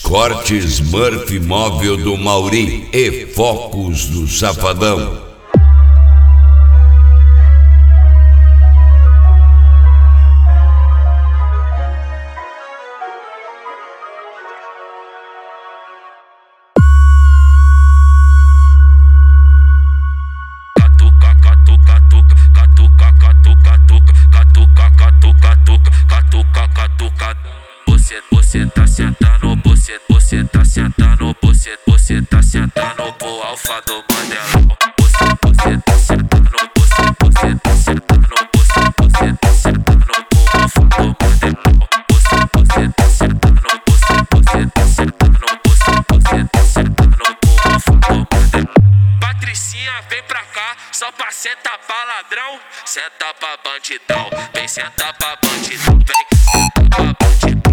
Cortes Murphy Móvel do Mauri e Focos do Safadão. Você tá sentando, você tá sentando, você tá sentando pro alfa do Mandelão. Você tá sentando, você tá sentando, você tá sentando pro alfa do Mandelão. Você tá sentando, você tá sentando, você tá sentando pro alfa do Mandelão. Patricinha, vem pra cá, só pra sentar pra ladrão. Senta pra bandidão, vem sentar pra bandidão, vem sentar pra bandidão.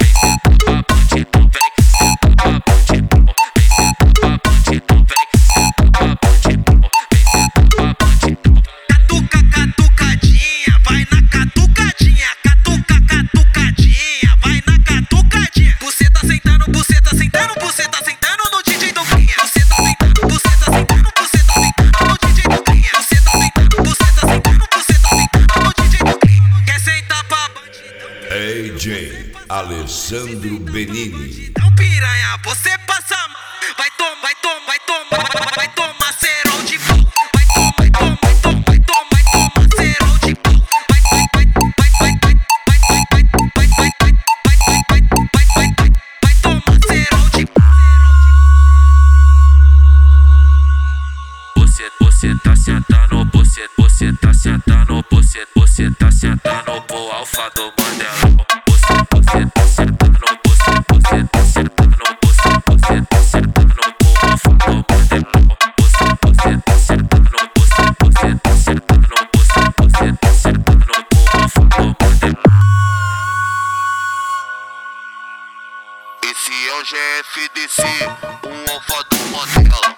AJ Alessandro Benini. Então piranha, você passa, vai tomar cerol de pau. Vai tomar cerol de pau. Vai tomar cerol de pau. Você tá sentando, você tá sentando, você tá sentando pro alfa do Mandelão. Você tá sentando, você tá sentando, você tá sentando pro alfa do Mandelão. Você tá sentando, você tá sentando, você tá sentando pro alfa do Mandelão. Esse é o GFDC, o alfa do Mandela.